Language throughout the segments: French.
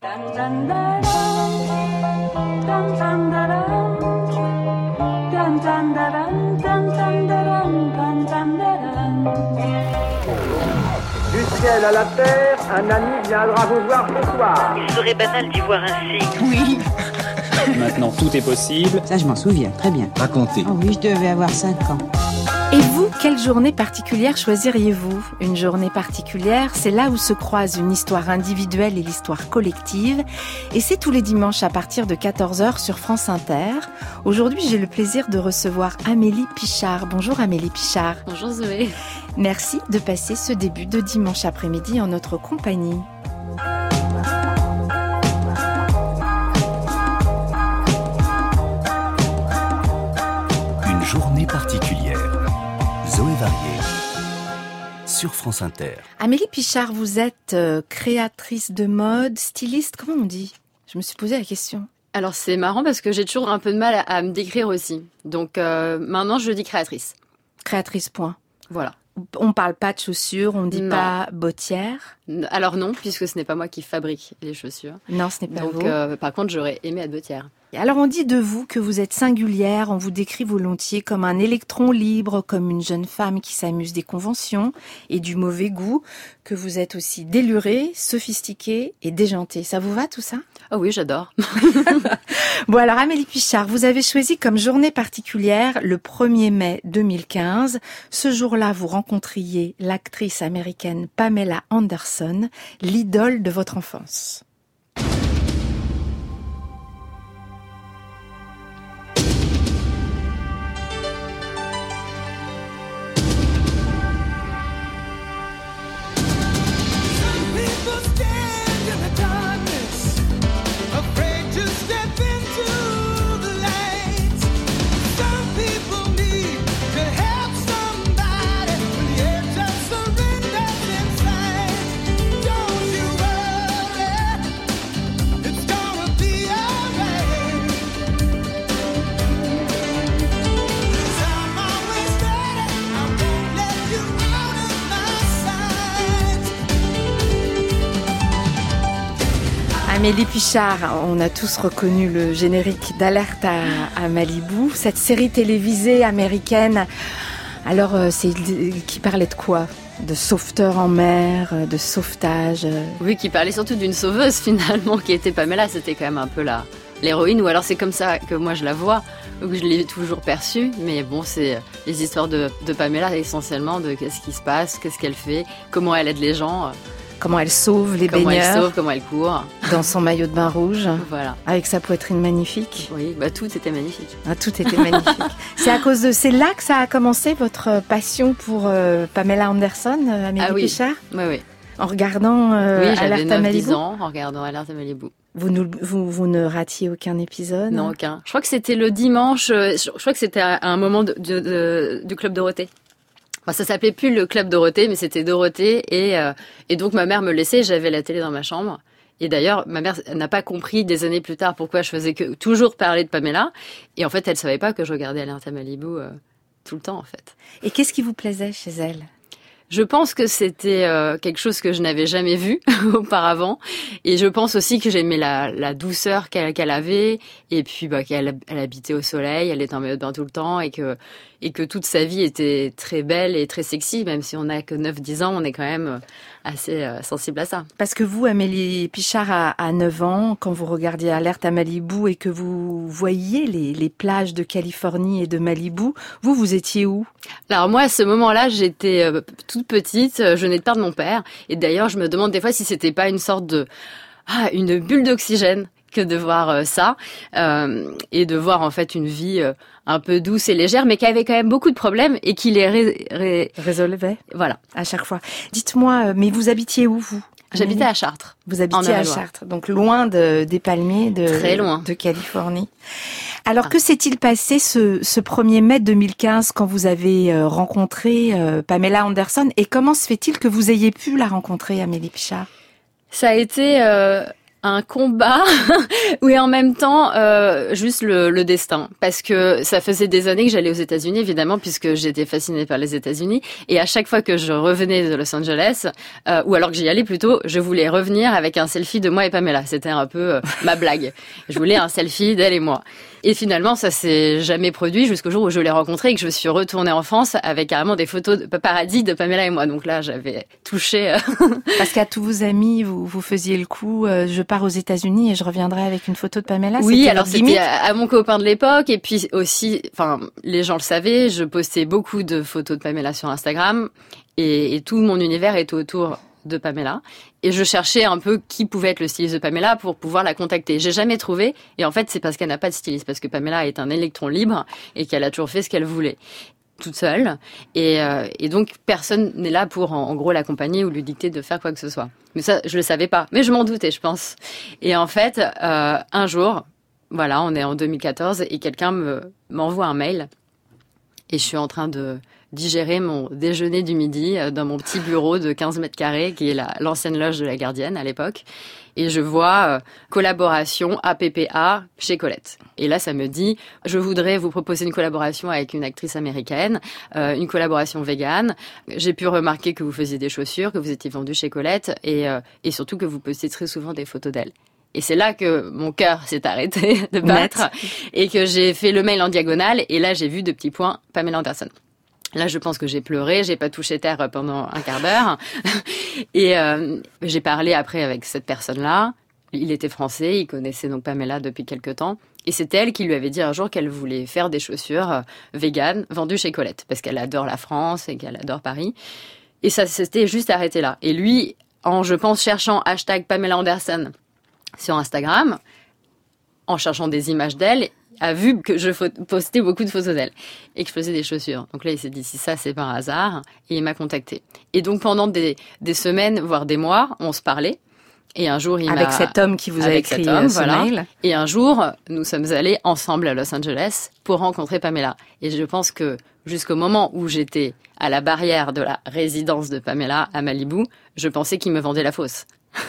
Du ciel à la terre, un ami viendra vous voir ce soir. Il serait banal d'y voir un signe. Oui. Maintenant, tout est possible. Ça, je m'en souviens, très bien. Racontez. Oh oui, je devais avoir 5 ans. Et vous, quelle journée particulière choisiriez-vous ? Une journée particulière, c'est là où se croisent une histoire individuelle et l'histoire collective. Et c'est tous les dimanches à partir de 14h sur France Inter. Aujourd'hui, j'ai le plaisir de recevoir Amélie Pichard. Bonjour Amélie Pichard. Bonjour Zoé. Merci de passer ce début de dimanche après-midi en notre compagnie. Une journée particulière. Zoé Varier, sur France Inter. Amélie Pichard, vous êtes créatrice de mode, styliste, comment on dit ? Je me suis posé la question. Alors c'est marrant parce que j'ai toujours un peu de mal à me décrire aussi. Donc maintenant je dis créatrice. Créatrice, point. Voilà. On parle pas de chaussures, on dit pas bottière. Alors non, puisque ce n'est pas moi qui fabrique les chaussures. Non, ce n'est pas vous. Donc par contre j'aurais aimé être bottière. Alors on dit de vous que vous êtes singulière, on vous décrit volontiers comme un électron libre, comme une jeune femme qui s'amuse des conventions et du mauvais goût, que vous êtes aussi délurée, sophistiquée et déjantée. Ça vous va tout ça ? Ah oui, j'adore. Bon alors Amélie Pichard, vous avez choisi comme journée particulière le 1er mai 2015. Ce jour-là, vous rencontriez l'actrice américaine Pamela Anderson, l'idole de votre enfance. Amélie Pichard, on a tous reconnu le générique d'Alerte à Malibu, cette série télévisée américaine. Alors, c'est qui parlait de quoi ? De sauveteurs en mer, de sauvetage. Oui, qui parlait surtout d'une sauveuse finalement, qui était Pamela. C'était quand même un peu l'héroïne, ou alors c'est comme ça que moi je la vois, ou que je l'ai toujours perçue. Mais bon, c'est les histoires de Pamela essentiellement, de qu'est-ce qui se passe, qu'est-ce qu'elle fait, comment elle aide les gens. Comment elle sauve les baigneurs. Comment elle sauve, comment elle court. Dans son maillot de bain rouge. Voilà. Avec sa poitrine magnifique. Oui, tout était magnifique. Ah, tout était magnifique. C'est là que ça a commencé votre passion pour Pamela Anderson, Amélie Pichard ? Oui. En regardant oui, j'avais Alerte à Malibu. 9-10 ans en regardant Alerte à Malibu. Vous ne ratiez aucun épisode ? Non, aucun. Je crois que c'était le dimanche, je crois que c'était à un moment du Club Dorothée. Enfin, ça s'appelait plus le Club Dorothée, mais c'était Dorothée. Et donc, ma mère me laissait, j'avais la télé dans ma chambre. Et d'ailleurs, ma mère n'a pas compris des années plus tard pourquoi je faisais que toujours parler de Pamela. Et en fait, elle savait pas que je regardais Alerte à Malibu tout le temps, en fait. Et qu'est-ce qui vous plaisait chez elle ? Je pense que c'était quelque chose que je n'avais jamais vu auparavant, et je pense aussi que j'aimais la douceur qu'elle avait, et puis qu'elle habitait au soleil, elle était en maillot de bain tout le temps, et que toute sa vie était très belle et très sexy, même si on n'a que 9-10 ans, on est quand même assez sensible à ça. Parce que vous, Amélie Pichard, à 9 ans, quand vous regardiez Alerte à Malibu et que vous voyiez les plages de Californie et de Malibu, vous étiez où ? Alors moi, à ce moment-là, j'étais toute petite, je venais de perdre mon père, et d'ailleurs, je me demande des fois si c'était pas une sorte de une bulle d'oxygène que de voir ça, et de voir en fait une vie un peu douce et légère, mais qui avait quand même beaucoup de problèmes et qui les résolvait. Voilà. À chaque fois. Dites-moi, mais vous habitiez où, vous ? J'habitais à Chartres. Vous habitiez à Chartres, donc loin des palmiers très loin de Californie. Alors, que s'est-il passé ce 1er mai 2015 quand vous avez rencontré Pamela Anderson, et comment se fait-il que vous ayez pu la rencontrer, Amélie Pichard ? Ça a été Un combat oui, en même temps juste le destin, parce que ça faisait des années que j'allais aux États-Unis, évidemment, puisque j'étais fascinée par les États-Unis, et à chaque fois que je revenais de Los Angeles ou alors que j'y allais plutôt, je voulais revenir avec un selfie de moi et Pamela. C'était un peu ma blague. Je voulais un selfie d'elle et moi. Et finalement, ça s'est jamais produit jusqu'au jour où je l'ai rencontrée et que je suis retournée en France avec carrément des photos de paparazzi de Pamela et moi. Donc là, j'avais touché. Parce qu'à tous vos amis, vous faisiez le coup, je pars aux États-Unis et je reviendrai avec une photo de Pamela. Oui, alors c'était à mon copain de l'époque, et puis aussi, enfin, les gens le savaient, je postais beaucoup de photos de Pamela sur Instagram, et tout mon univers était autour de Pamela, et je cherchais un peu qui pouvait être le styliste de Pamela pour pouvoir la contacter. J'ai jamais trouvé, et en fait c'est parce qu'elle n'a pas de styliste, parce que Pamela est un électron libre et qu'elle a toujours fait ce qu'elle voulait toute seule, et donc personne n'est là pour en gros l'accompagner ou lui dicter de faire quoi que ce soit. Mais ça, je le savais pas, mais je m'en doutais, je pense. Et en fait, un jour, voilà, on est en 2014 et quelqu'un m'envoie un mail, et je suis en train de digérer mon déjeuner du midi dans mon petit bureau de 15 mètres carrés, qui est l'ancienne loge de la Gardienne à l'époque. Et je vois collaboration APPA chez Colette. Et là, ça me dit, je voudrais vous proposer une collaboration avec une actrice américaine, une collaboration végane. J'ai pu remarquer que vous faisiez des chaussures, que vous étiez vendue chez Colette, et surtout que vous postiez très souvent des photos d'elle. Et c'est là que mon cœur s'est arrêté de battre et que j'ai fait le mail en diagonale. Et là, j'ai vu 2 petits points, Pamela Anderson. Là, je pense que j'ai pleuré, j'ai pas touché terre pendant un quart d'heure. Et j'ai parlé après avec cette personne-là. Il était français, il connaissait donc Pamela depuis quelque temps. Et c'est elle qui lui avait dit un jour qu'elle voulait faire des chaussures véganes vendues chez Colette, parce qu'elle adore la France et qu'elle adore Paris. Et ça s'était juste arrêté là. Et lui, en, je pense, cherchant hashtag Pamela Anderson sur Instagram, en cherchant des images d'elle, a vu que je postais beaucoup de photos d'elle et que je faisais des chaussures. Donc là, il s'est dit, si ça, c'est par hasard, et il m'a contacté. Et donc, pendant des semaines, voire des mois, on se parlait. Et un jour, avec cet homme qui vous a écrit ce mail. Et un jour, nous sommes allés ensemble à Los Angeles pour rencontrer Pamela. Et je pense que jusqu'au moment où j'étais à la barrière de la résidence de Pamela à Malibu, je pensais qu'il me vendait la fausse.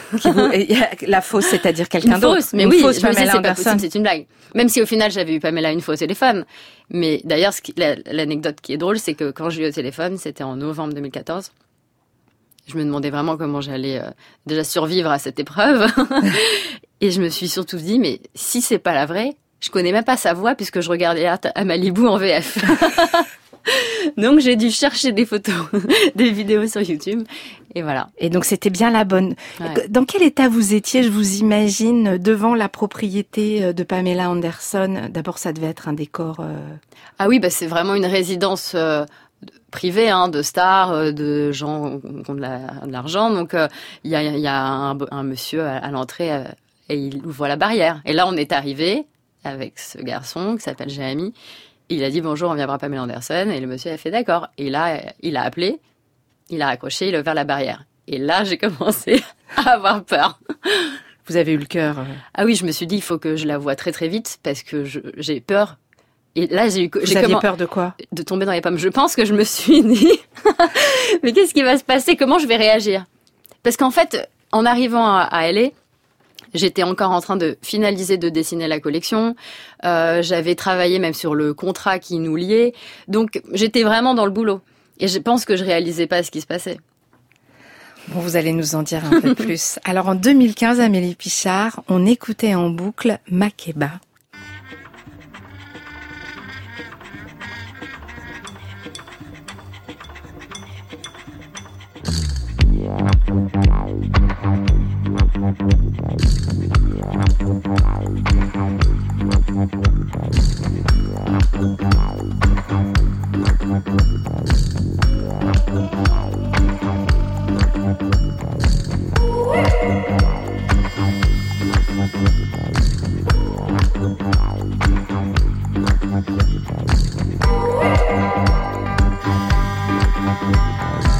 La fausse, c'est-à-dire quelqu'un d'autre. Mais oui, je me disais, c'est pas possible, c'est une blague. Même si au final, j'avais eu Pamela une fois au téléphone. Mais d'ailleurs, l'anecdote qui est drôle, c'est que quand je l'ai eu au téléphone, c'était en novembre 2014. Je me demandais vraiment comment j'allais déjà survivre à cette épreuve. Et je me suis surtout dit, mais si c'est pas la vraie, je connais même pas sa voix puisque je regardais à Malibu en VF. Donc j'ai dû chercher des photos, des vidéos sur YouTube, et voilà. Et donc c'était bien la bonne. Ouais. Dans quel état vous étiez, je vous imagine, devant la propriété de Pamela Anderson? D'abord, ça devait être un décor... Ah oui, c'est vraiment une résidence privée, de stars, de gens qui ont de l'argent. Donc il y a un monsieur à l'entrée et il ouvre la barrière. Et là, on est arrivé avec ce garçon qui s'appelle Jérémy. Il a dit bonjour, on vient voir Pamela Anderson, et le monsieur a fait d'accord. Et là, il a appelé, il a raccroché, il a ouvert la barrière. Et là, j'ai commencé à avoir peur. Vous avez eu le cœur. Ah oui, je me suis dit, il faut que je la voie très très vite parce que j'ai peur. Et là, j'ai peur de quoi? De tomber dans les pommes. Je pense que je me suis dit, mais qu'est-ce qui va se passer? Comment je vais réagir? Parce qu'en fait, en arrivant à LA, j'étais encore en train de finaliser de dessiner la collection. J'avais travaillé même sur le contrat qui nous liait. Donc, j'étais vraiment dans le boulot. Et je pense que je réalisais pas ce qui se passait. Bon, vous allez nous en dire un peu plus. Alors, en 2015, Amélie Pichard, on écoutait en boucle Makeba.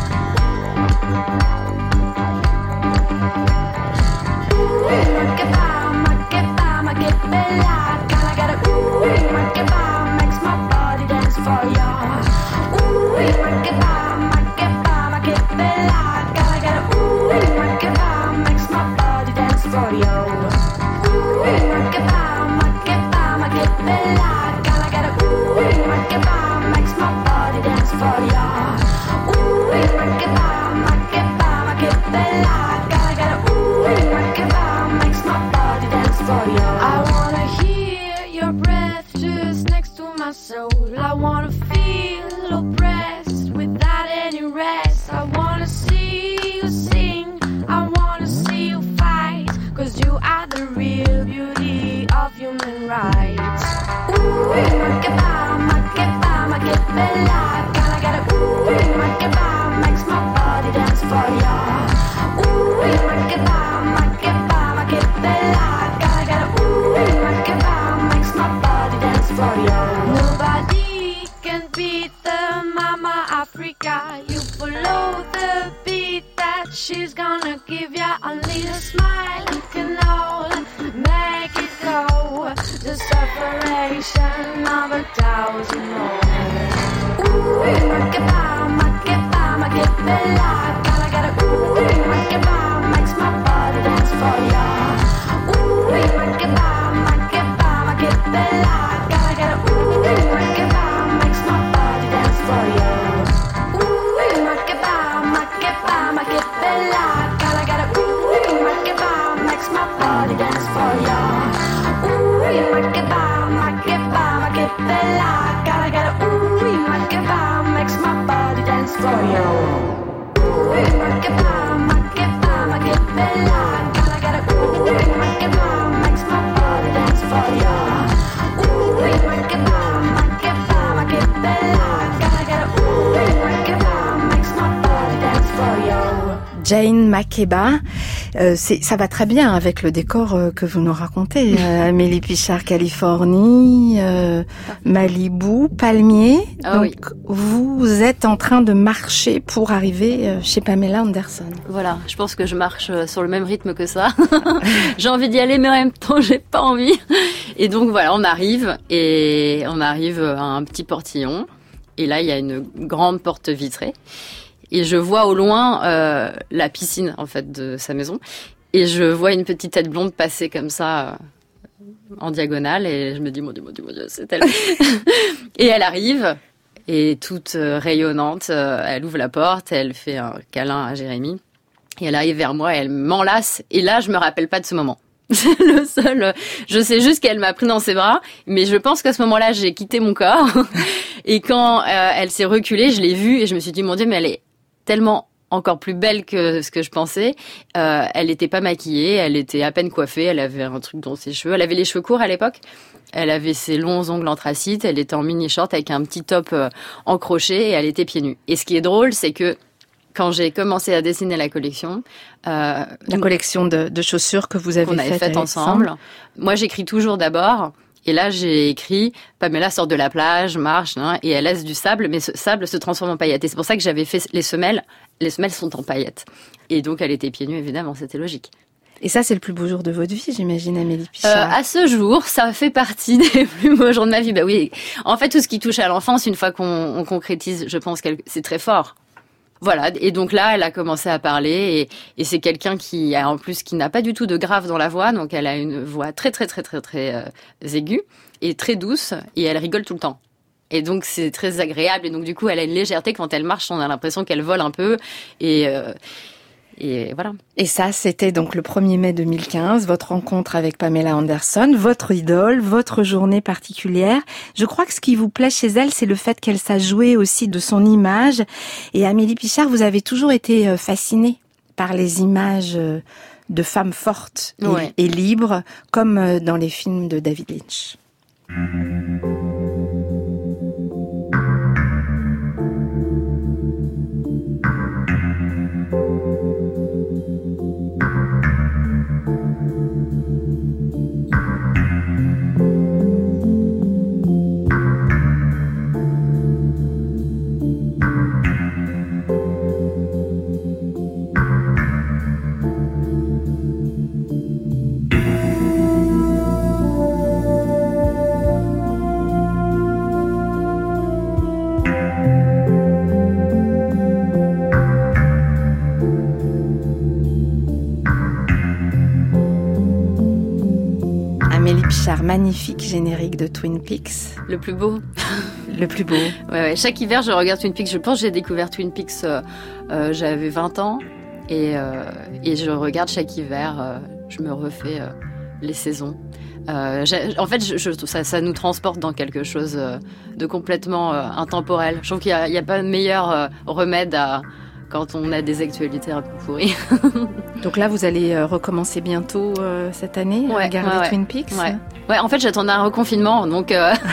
Goodbye. Jane Makeba, ça va très bien avec le décor que vous nous racontez. Amélie Pichard, Californie, Malibu, Palmier. Donc, oui. Vous êtes en train de marcher pour arriver chez Pamela Anderson. Voilà, je pense que je marche sur le même rythme que ça. J'ai envie d'y aller, mais en même temps, j'ai pas envie. Et donc voilà, on arrive à un petit portillon. Et là, il y a une grande porte vitrée. Et je vois au loin la piscine en fait de sa maison, et je vois une petite tête blonde passer comme ça en diagonale, et je me dis mon Dieu, c'est elle. Et elle arrive, et toute rayonnante, elle ouvre la porte, elle fait un câlin à Jérémy, et elle arrive vers moi, et elle m'enlace, et là je me rappelle pas de ce moment. C'est le seul. Je sais juste qu'elle m'a pris dans ses bras, mais je pense qu'à ce moment-là j'ai quitté mon corps, et quand elle s'est reculée, je l'ai vue, et je me suis dit mon Dieu, mais elle est tellement encore plus belle que ce que je pensais. Elle n'était pas maquillée, elle était à peine coiffée, elle avait un truc dans ses cheveux. Elle avait les cheveux courts à l'époque. Elle avait ses longs ongles anthracites, elle était en mini-short avec un petit top en crochet, et elle était pieds nus. Et ce qui est drôle, c'est que quand j'ai commencé à dessiner la collection... la collection de chaussures que vous avez faite ensemble. Moi, j'écris toujours d'abord... Et là, j'ai écrit « Pamela sort de la plage, marche, hein, et elle laisse du sable, mais ce sable se transforme en paillettes. » Et c'est pour ça que j'avais fait les semelles. Les semelles sont en paillettes. Et donc, elle était pieds nus, évidemment, c'était logique. Et ça, c'est le plus beau jour de votre vie, j'imagine, Amélie Pichard. À ce jour, ça fait partie des plus beaux jours de ma vie. Bah oui. En fait, tout ce qui touche à l'enfance, une fois qu'on concrétise, je pense que c'est très fort. Voilà, et donc là, elle a commencé à parler, et c'est quelqu'un qui n'a pas du tout de grave dans la voix, donc elle a une voix très aiguë et très douce, et elle rigole tout le temps. Et donc c'est très agréable, et donc du coup elle a une légèreté, quand elle marche, on a l'impression qu'elle vole un peu, et voilà. Et ça, c'était donc le 1er mai 2015, votre rencontre avec Pamela Anderson, votre idole, votre journée particulière. Je crois que ce qui vous plaît chez elle, c'est le fait qu'elle sache jouer aussi de son image. Et Amélie Pichard, vous avez toujours été fascinée par les images de femmes fortes et libres, comme dans les films de David Lynch. Pichard, magnifique générique de Twin Peaks. Le plus beau. Le plus beau. Ouais. Chaque hiver, je regarde Twin Peaks. Je pense que j'ai découvert Twin Peaks, j'avais 20 ans. Et je regarde chaque hiver, je me refais les saisons. En fait, je trouve ça nous transporte dans quelque chose de complètement intemporel. Je trouve qu'il n'y a pas de meilleur remède quand on a des actualités un peu pourries. Donc là, vous allez recommencer bientôt cette année à regarder Twin Peaks. Ouais, en fait, j'attendais un reconfinement, donc...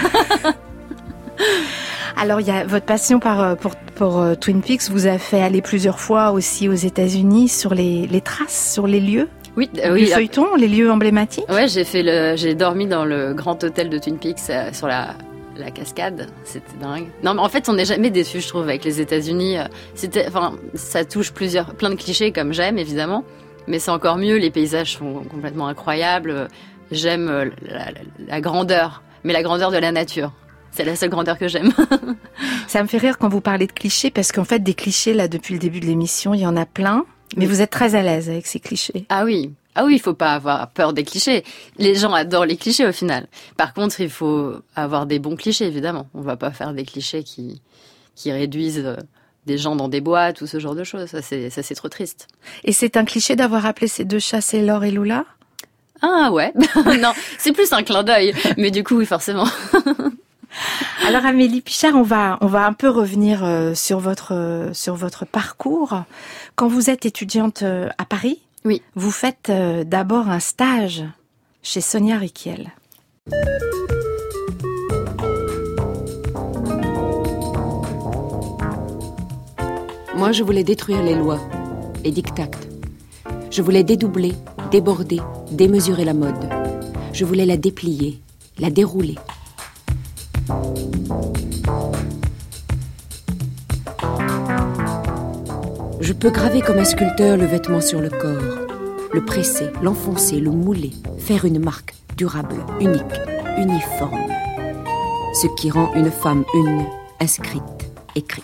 Alors, il y a votre passion pour Twin Peaks vous a fait aller plusieurs fois aussi aux États-Unis sur les traces, sur les lieux. Oui, du feuilleton, les lieux emblématiques. Ouais, j'ai dormi dans le grand hôtel de Twin Peaks sur la cascade. C'était dingue. Non, mais en fait, on n'est jamais déçu, je trouve, avec les États-Unis. Ça touche plein de clichés comme j'aime, évidemment, mais c'est encore mieux. Les paysages sont complètement incroyables. J'aime la grandeur, mais la grandeur de la nature. C'est la seule grandeur que j'aime. Ça me fait rire quand vous parlez de clichés, parce qu'en fait, des clichés, là, depuis le début de l'émission, il y en a plein. Mais vous êtes très à l'aise avec ces clichés. Ah oui, il faut pas avoir peur des clichés. Les gens adorent les clichés au final. Par contre, il faut avoir des bons clichés, évidemment. On va pas faire des clichés qui réduisent des gens dans des boîtes ou ce genre de choses. Ça, c'est trop triste. Et c'est un cliché d'avoir appelé ces deux chats Sailor et Lula ? Ah ouais. Non, c'est plus un clin d'œil. Mais du coup, oui, forcément. Alors Amélie Pichard, on va un peu revenir sur votre parcours. Quand vous êtes étudiante à Paris, oui, vous faites d'abord un stage chez Sonia Rykiel. Moi, je voulais détruire les lois et diktats. Je voulais dédoubler, déborder, démesurer la mode. Je voulais la déplier, la dérouler. Je peux graver comme un sculpteur le vêtement sur le corps, le presser, l'enfoncer, le mouler, faire une marque durable, unique, uniforme. Ce qui rend une femme une, inscrite, écrite.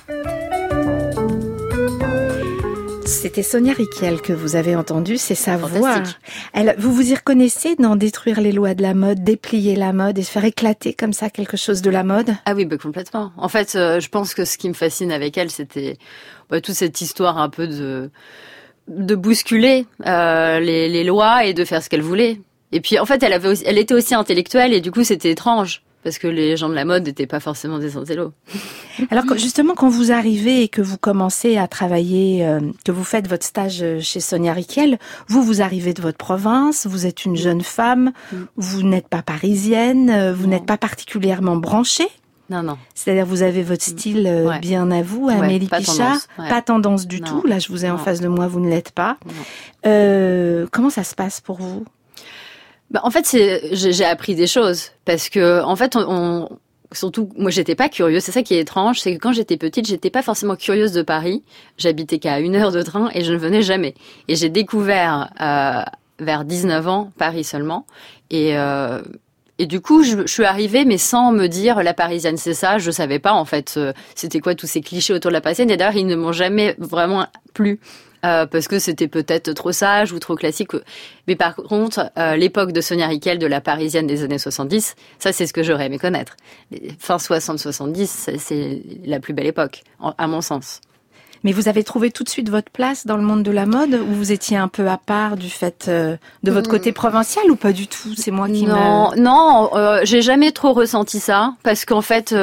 C'était Sonia Rykiel que vous avez entendue, c'est sa voix. Elle, vous vous y reconnaissez dans détruire les lois de la mode, déplier la mode et faire éclater comme ça quelque chose de la mode ? Ah oui, complètement. En fait, je pense que ce qui me fascine avec elle, c'était toute cette histoire un peu de bousculer les lois et de faire ce qu'elle voulait. Et puis, en fait, elle était aussi intellectuelle et du coup, c'était étrange. Parce que les gens de la mode n'étaient pas forcément des intellos. Alors justement, quand vous arrivez et que vous commencez à travailler, que vous faites votre stage chez Sonia Rykiel, vous arrivez de votre province, vous êtes une jeune femme, vous n'êtes pas parisienne, vous n'êtes pas particulièrement branchée. Non. C'est-à-dire vous avez votre style bien à vous, Amélie Pichard. Pas tendance du tout. Là, je vous ai en face de moi, vous ne l'êtes pas. Comment ça se passe pour vous ? En fait, j'ai appris des choses parce que en fait, surtout moi, j'étais pas curieuse. C'est ça qui est étrange, c'est que quand j'étais petite, j'étais pas forcément curieuse de Paris. J'habitais qu'à 1 heure de train et je ne venais jamais. Et j'ai découvert vers 19 ans Paris seulement. Et du coup, je suis arrivée, mais sans me dire la Parisienne, c'est ça. Je savais pas en fait, c'était quoi tous ces clichés autour de la Parisienne. Et d'ailleurs, ils ne m'ont jamais vraiment plu. Parce que c'était peut-être trop sage ou trop classique. Mais par contre, l'époque de Sonia Rykiel, de la Parisienne des années 70, ça c'est ce que j'aurais aimé connaître. Fin 60-70, c'est la plus belle époque, à mon sens. Mais vous avez trouvé tout de suite votre place dans le monde de la mode ou vous étiez un peu à part du fait de votre côté provincial ou pas du tout ? C'est moi qui Non, j'ai jamais trop ressenti ça parce qu'en fait,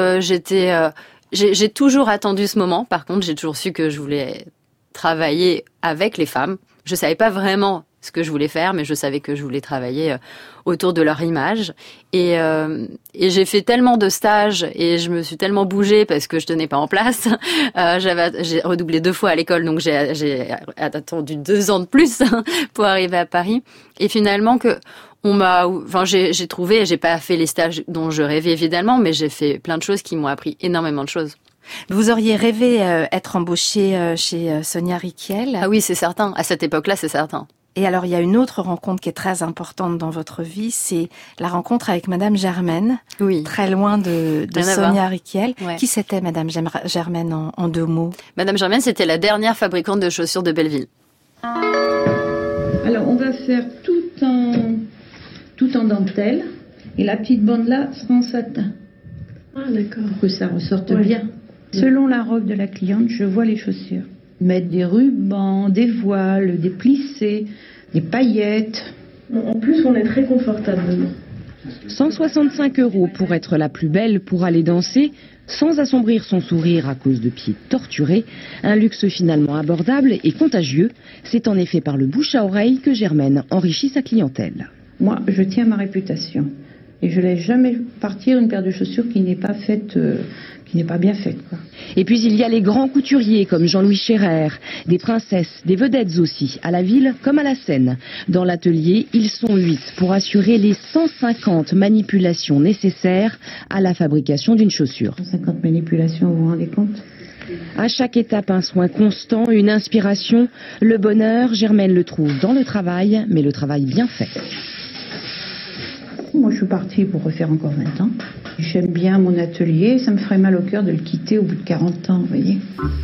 j'ai toujours attendu ce moment. Par contre, j'ai toujours su que je voulais travailler avec les femmes. Je savais pas vraiment ce que je voulais faire, mais je savais que je voulais travailler autour de leur image. Et j'ai fait tellement de stages et je me suis tellement bougée parce que je tenais pas en place. J'ai redoublé 2 fois à l'école, donc j'ai attendu 2 ans de plus pour arriver à Paris. Et finalement j'ai trouvé, j'ai pas fait les stages dont je rêvais évidemment, mais j'ai fait plein de choses qui m'ont appris énormément de choses. Vous auriez rêvé être embauchée chez Sonia Rykiel ? Ah oui, c'est certain. À cette époque-là, c'est certain. Et alors, il y a une autre rencontre qui est très importante dans votre vie, c'est la rencontre avec Madame Germaine, très loin de Sonia Rykiel. Ouais. Qui c'était Madame Germaine en 2 mots ? Madame Germaine, c'était la dernière fabricante de chaussures de Belleville. Alors, on va faire tout en dentelle. Et la petite bande là sera en satin. Ah, d'accord. Pour que ça ressorte bien. Selon la robe de la cliente, je vois les chaussures. Mettre des rubans, des voiles, des plissés, des paillettes. En plus, on est très confortable dedans. 165 € pour être la plus belle pour aller danser, sans assombrir son sourire à cause de pieds torturés. Un luxe finalement abordable et contagieux. C'est en effet par le bouche à oreille que Germaine enrichit sa clientèle. Moi, je tiens à ma réputation. Et je ne laisse jamais partir une paire de chaussures qui n'est pas faite, qui n'est pas bien faite, quoi. Et puis il y a les grands couturiers comme Jean-Louis Scherrer, des princesses, des vedettes aussi, à la ville comme à la Seine. Dans l'atelier, ils sont 8 pour assurer les 150 manipulations nécessaires à la fabrication d'une chaussure. 150 manipulations, vous vous rendez compte ? À chaque étape, un soin constant, une inspiration. Le bonheur, Germaine le trouve dans le travail, mais le travail bien fait. Moi, je suis partie pour refaire encore 20 ans. J'aime bien mon atelier. Ça me ferait mal au cœur de le quitter au bout de 40 ans, vous voyez.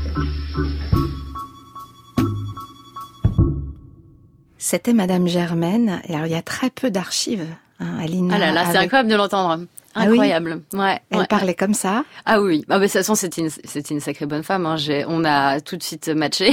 C'était Madame Germaine. Et alors, il y a très peu d'archives, hein, Aline. Ah là là, c'est incroyable de l'entendre. Incroyable. Ah oui, ouais. Elle parlait comme ça. Ah oui. Ah, mais de toute façon, c'était une sacrée bonne femme. Hein. On a tout de suite matché.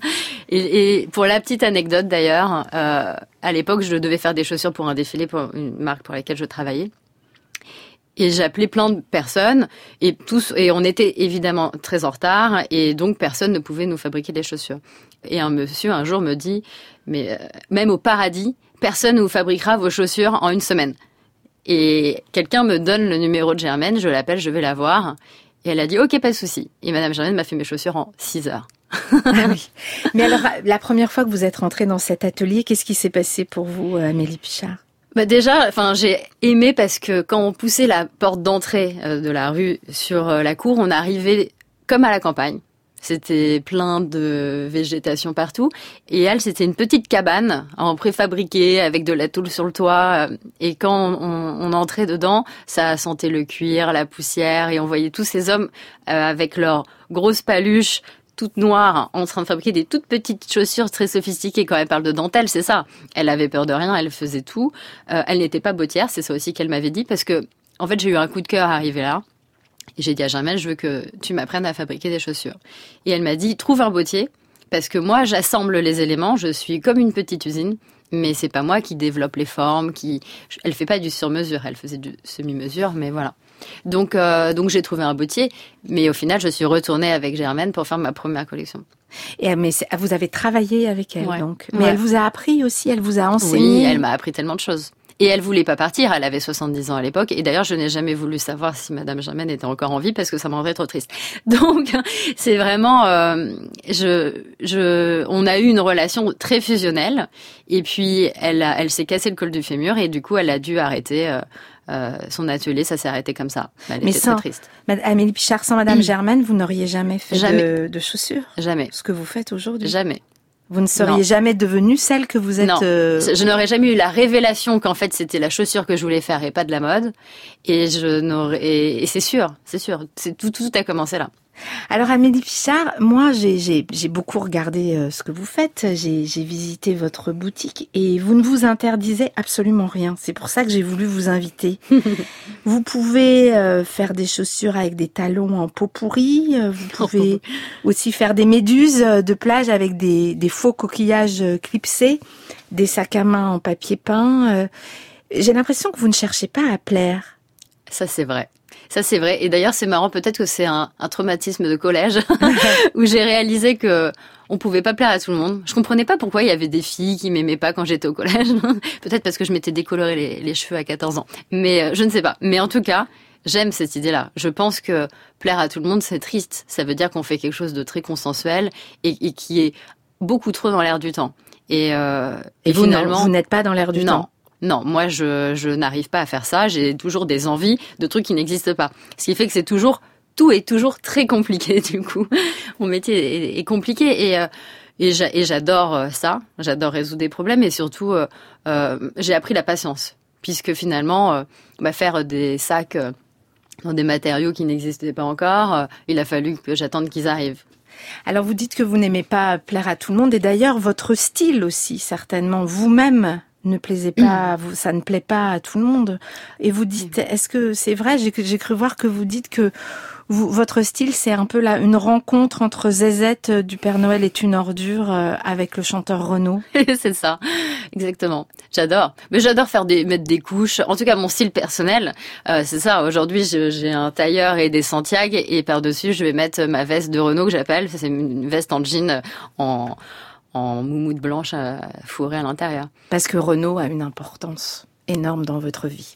et pour la petite anecdote d'ailleurs, à l'époque, je devais faire des chaussures pour un défilé pour une marque pour laquelle je travaillais. Et j'appelais plein de personnes et on était évidemment très en retard et donc personne ne pouvait nous fabriquer des chaussures. Et un monsieur un jour me dit, mais même au paradis, personne ne vous fabriquera vos chaussures en une semaine. Et quelqu'un me donne le numéro de Germaine, je l'appelle, je vais la voir. Et elle a dit, ok, pas de souci. Et Madame Germaine m'a fait mes chaussures en 6 heures. Ah oui. Mais alors, la première fois que vous êtes rentrée dans cet atelier, qu'est-ce qui s'est passé pour vous, Amélie Pichard ? Bah déjà, j'ai aimé parce que quand on poussait la porte d'entrée de la rue sur la cour, on arrivait comme à la campagne. C'était plein de végétation partout. Et elle, c'était une petite cabane en préfabriqué avec de la tôle sur le toit. Et quand on entrait dedans, ça sentait le cuir, la poussière. Et on voyait tous ces hommes avec leurs grosses paluches toutes noires en train de fabriquer des toutes petites chaussures très sophistiquées. Quand elle parle de dentelle, c'est ça. Elle avait peur de rien, elle faisait tout. Elle n'était pas bottière, c'est ça aussi qu'elle m'avait dit. Parce que, en fait, j'ai eu un coup de cœur arrivé là. Et j'ai dit à Germaine, je veux que tu m'apprennes à fabriquer des chaussures. Et elle m'a dit, trouve un bottier, parce que moi, j'assemble les éléments, je suis comme une petite usine, mais c'est pas moi qui développe les formes, elle fait pas du sur-mesure, elle faisait du semi-mesure, mais voilà. Donc j'ai trouvé un bottier, mais au final, je suis retournée avec Germaine pour faire ma première collection. Et mais vous avez travaillé avec elle, ouais. Donc. Mais elle vous a appris aussi, elle vous a enseigné. Oui, elle m'a appris tellement de choses. Et elle voulait pas partir, elle avait 70 ans à l'époque. Et d'ailleurs, je n'ai jamais voulu savoir si Madame Germaine était encore en vie parce que ça me rendrait trop triste. Donc, c'est vraiment, on a eu une relation très fusionnelle. Et puis, elle s'est cassé le col du fémur et du coup, elle a dû arrêter son atelier. Ça s'est arrêté comme ça. Elle était très triste. Amélie Pichard, sans Madame Germaine, vous n'auriez jamais fait de chaussures? Jamais. Ce que vous faites aujourd'hui? Jamais. Vous ne seriez jamais devenue celle que vous êtes. Non, je n'aurais jamais eu la révélation qu'en fait c'était la chaussure que je voulais faire et pas de la mode. Et et c'est sûr, c'est tout a commencé là. Alors Amélie Pichard, moi j'ai beaucoup regardé ce que vous faites, j'ai visité votre boutique et vous ne vous interdisez absolument rien. C'est pour ça que j'ai voulu vous inviter. Vous pouvez faire des chaussures avec des talons en peau pourrie, vous pouvez aussi faire des méduses de plage avec des faux coquillages clipsés, des sacs à main en papier peint. J'ai l'impression que vous ne cherchez pas à plaire. Ça c'est vrai. Et d'ailleurs, c'est marrant, peut-être que c'est un traumatisme de collège où j'ai réalisé que on pouvait pas plaire à tout le monde. Je comprenais pas pourquoi il y avait des filles qui m'aimaient pas quand j'étais au collège. Peut-être parce que je m'étais décoloré les cheveux à 14 ans. Mais je ne sais pas. Mais en tout cas, j'aime cette idée-là. Je pense que plaire à tout le monde, c'est triste. Ça veut dire qu'on fait quelque chose de très consensuel et qui est beaucoup trop dans l'air du temps. Et vous, finalement, vous n'êtes pas dans l'air du temps. Non, moi je n'arrive pas à faire ça. J'ai toujours des envies de trucs qui n'existent pas. Ce qui fait que tout est toujours très compliqué du coup. Mon métier est compliqué et j'adore ça. J'adore résoudre des problèmes et surtout j'ai appris la patience puisque finalement faire des sacs dans des matériaux qui n'existaient pas encore, il a fallu que j'attende qu'ils arrivent. Alors vous dites que vous n'aimez pas plaire à tout le monde et d'ailleurs votre style aussi certainement vous-même ne plaisait pas, ça ne plaît pas à tout le monde. Et vous dites, est-ce que c'est vrai? J'ai cru voir que vous dites que votre style, c'est un peu là une rencontre entre Zézette du Père Noël est une ordure avec le chanteur Renaud. C'est ça, exactement. J'adore. Mais j'adore mettre des couches. En tout cas, mon style personnel, c'est ça. Aujourd'hui, j'ai un tailleur et des Santiago, et par-dessus, je vais mettre ma veste de Renaud que j'appelle. C'est une veste en jean en moumoute blanche fourrée à l'intérieur. Parce que Renaud a une importance énorme dans votre vie.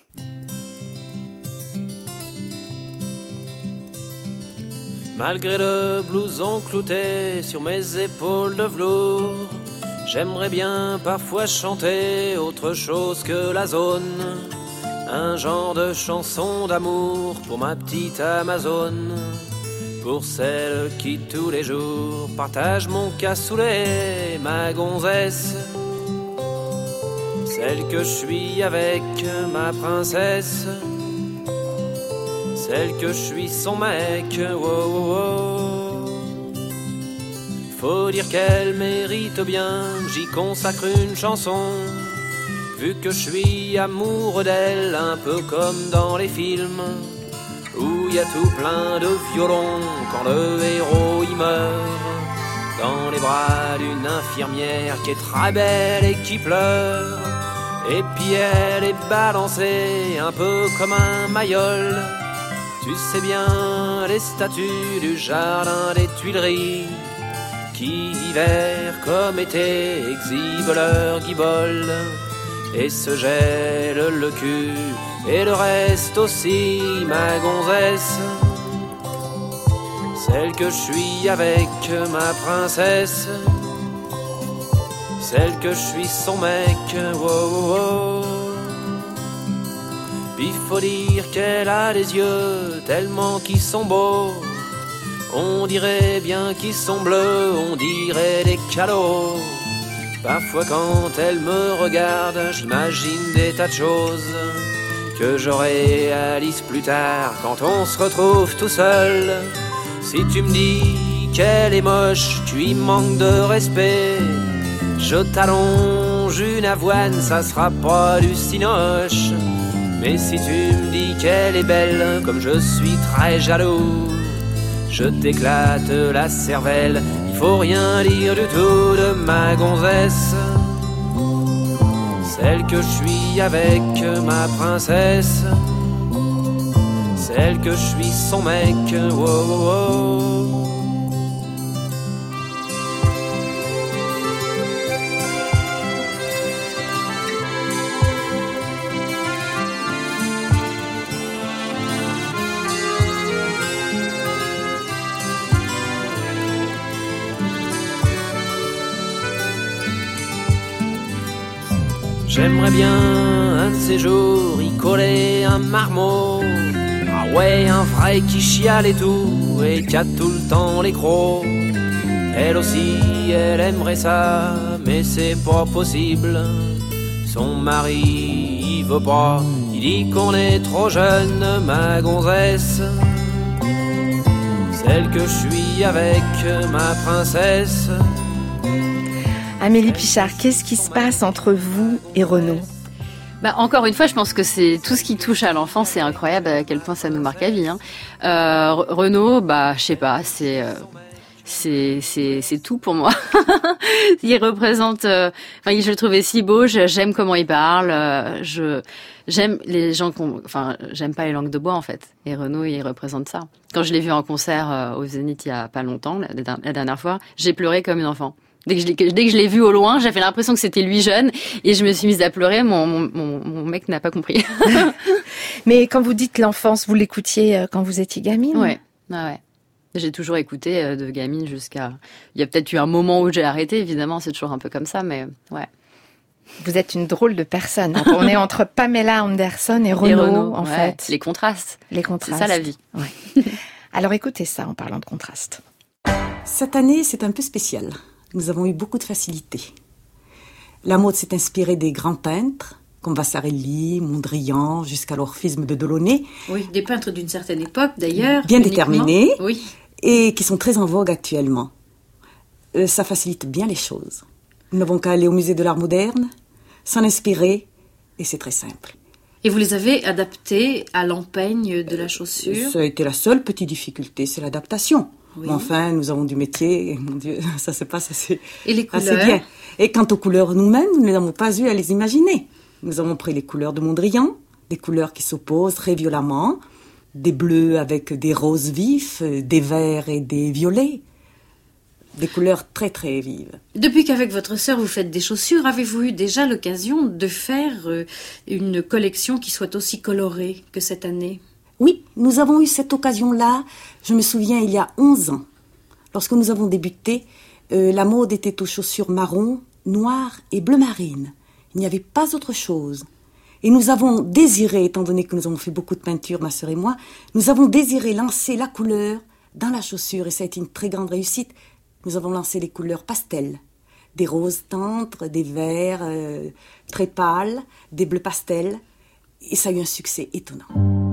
Malgré le blouson clouté sur mes épaules de velours, j'aimerais bien parfois chanter autre chose que la zone. Un genre de chanson d'amour pour ma petite Amazone. Pour celle qui tous les jours partage mon cassoulet, ma gonzesse. Celle que je suis avec ma princesse. Celle que je suis son mec, wow, wow, wow. Faut dire qu'elle mérite bien, j'y consacre une chanson. Vu que je suis amoureux d'elle, un peu comme dans les films où y a tout plein de violons quand le héros y meurt dans les bras d'une infirmière qui est très belle et qui pleure. Et puis elle est balancée un peu comme un mayol. Tu sais bien les statues du jardin des Tuileries qui hiver comme été exhibent leur guibole et se gèlent le cul et le reste aussi, ma gonzesse. Celle que je suis avec ma princesse. Celle que je suis son mec, wow, wow, wow. Il faut dire qu'elle a des yeux tellement qu'ils sont beaux. On dirait bien qu'ils sont bleus, on dirait des calots. Parfois quand elle me regarde, j'imagine des tas de choses que j'aurai à Alice plus tard quand on se retrouve tout seul. Si tu me dis qu'elle est moche, tu y manques de respect. Je t'allonge une avoine, ça sera pas du cinoche. Mais si tu me dis qu'elle est belle, comme je suis très jaloux, je t'éclate la cervelle, il faut rien dire du tout de ma gonzesse. Celle que je suis avec ma princesse. Celle que je suis son mec, wow, wow, wow. J'aimerais bien un de ces jours y coller un marmot. Ah ouais, un vrai qui chiale et tout, et qui a tout le temps les crocs. Elle aussi, elle aimerait ça, mais c'est pas possible. Son mari, il veut pas, il dit qu'on est trop jeune, ma gonzesse. Celle que je suis avec ma princesse. Amélie Pichard, qu'est-ce qui se passe entre vous et Renaud ? Encore une fois, je pense que c'est tout ce qui touche à l'enfant, c'est incroyable à quel point ça nous marque à vie. Renaud, je sais pas, c'est tout pour moi. Il représente, je le trouvais si beau, j'aime comment il parle, j'aime les gens j'aime pas les langues de bois en fait. Et Renaud, il représente ça. Quand je l'ai vu en concert au Zénith il y a pas longtemps, la dernière fois, j'ai pleuré comme une enfant. Dès que je l'ai vu au loin, j'avais l'impression que c'était lui jeune et je me suis mise à pleurer. Mon mec n'a pas compris. Mais quand vous dites l'enfance, vous l'écoutiez quand vous étiez gamine ? Ouais. J'ai toujours écouté de gamine jusqu'à... Il y a peut-être eu un moment où j'ai arrêté, évidemment, c'est toujours un peu comme ça, mais ouais. Vous êtes une drôle de personne. On est entre Pamela Anderson et Renaud, en fait. Les contrastes. C'est ça la vie. Ouais. Alors écoutez ça en parlant de contraste. Cette année, c'est un peu spécial. Nous avons eu beaucoup de facilité. La mode s'est inspirée des grands peintres, comme Vasarely, Mondrian, jusqu'à l'orphisme de Delaunay. Oui, des peintres d'une certaine époque, d'ailleurs. Bien déterminés, oui. Et qui sont très en vogue actuellement. Ça facilite bien les choses. Nous n'avons qu'à aller au musée de l'art moderne, s'en inspirer, et c'est très simple. Et vous les avez adaptés à l'empeigne de la chaussure? Ça a été la seule petite difficulté, c'est l'adaptation. Oui. Mais enfin, nous avons du métier, et mon Dieu, ça se passe assez, et les couleurs? assez bien. Et quant aux couleurs nous-mêmes, nous n'avons pas eu à les imaginer. Nous avons pris les couleurs de Mondrian, des couleurs qui s'opposent très violemment, des bleus avec des roses vifs, des verts et des violets. Des couleurs très très vives. Depuis qu'avec votre sœur vous faites des chaussures, avez-vous eu déjà l'occasion de faire une collection qui soit aussi colorée que cette année? Oui, nous avons eu cette occasion-là, je me souviens, il y a 11 ans. Lorsque nous avons débuté, la mode était aux chaussures marron, noires et bleu marine. Il n'y avait pas autre chose. Et nous avons désiré, étant donné que nous avons fait beaucoup de peinture, ma sœur et moi, nous avons désiré lancer la couleur dans la chaussure et ça a été une très grande réussite. Nous avons lancé les couleurs pastel, des roses tendres, des verts très pâles, des bleus pastels, et ça a eu un succès étonnant.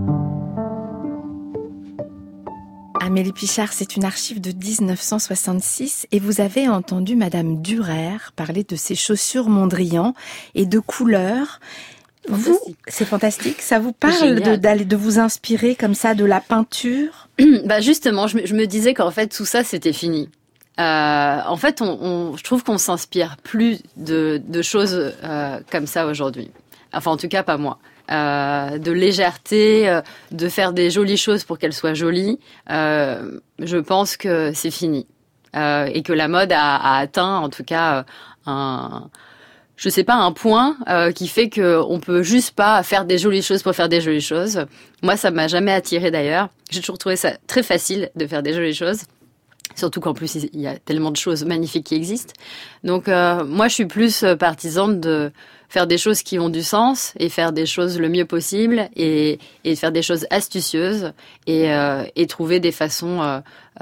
Amélie Pichard, c'est une archive de 1966 et vous avez entendu Madame Durer parler de ses chaussures Mondrian et de couleurs. Vous, c'est fantastique, ça vous parle de vous inspirer comme ça de la peinture? Bah justement, je me disais qu'en fait tout ça c'était fini. En fait, je trouve qu'on s'inspire plus de choses comme ça aujourd'hui. Enfin, en tout cas, pas moi. De légèreté, de faire des jolies choses pour qu'elles soient jolies. Je pense que c'est fini. Et que la mode a atteint, en tout cas, un point qui fait qu'on peut juste pas faire des jolies choses pour faire des jolies choses. Moi, ça m'a jamais attiré d'ailleurs. J'ai toujours trouvé ça très facile de faire des jolies choses. Surtout qu'en plus, il y a tellement de choses magnifiques qui existent. Donc, moi, je suis plus partisane de faire des choses qui ont du sens et faire des choses le mieux possible et faire des choses astucieuses et trouver des façons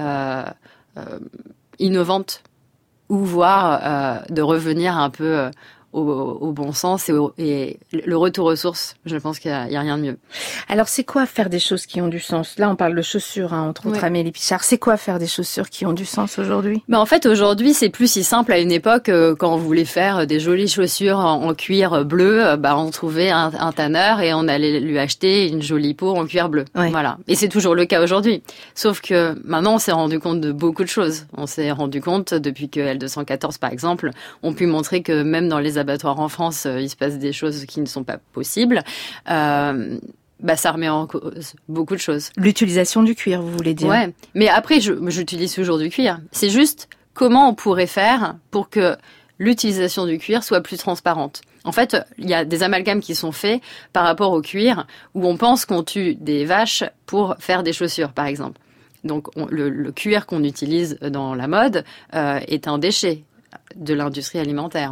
innovantes ou voire de revenir un peu au bon sens et le retour aux sources. Je pense qu'il y a rien de mieux. Alors, c'est quoi faire des choses qui ont du sens? Là, on parle de chaussures, entre autres, Amélie Pichard. C'est quoi faire des chaussures qui ont du sens aujourd'hui? En fait, aujourd'hui, c'est plus si simple. À une époque, quand on voulait faire des jolies chaussures en cuir bleu, on trouvait un tanneur et on allait lui acheter une jolie peau en cuir bleu. Ouais. Voilà. Et c'est toujours le cas aujourd'hui. Sauf que maintenant, on s'est rendu compte de beaucoup de choses. On s'est rendu compte, depuis que L214, par exemple, ont pu montrer que même dans les abattoirs en France, il se passe des choses qui ne sont pas possibles. Ça remet en cause beaucoup de choses. L'utilisation du cuir, vous voulez dire? Ouais. Mais après, j'utilise toujours du cuir. C'est juste comment on pourrait faire pour que l'utilisation du cuir soit plus transparente. En fait, il y a des amalgames qui sont faits par rapport au cuir où on pense qu'on tue des vaches pour faire des chaussures, par exemple. Donc, le cuir qu'on utilise dans la mode est un déchet de l'industrie alimentaire.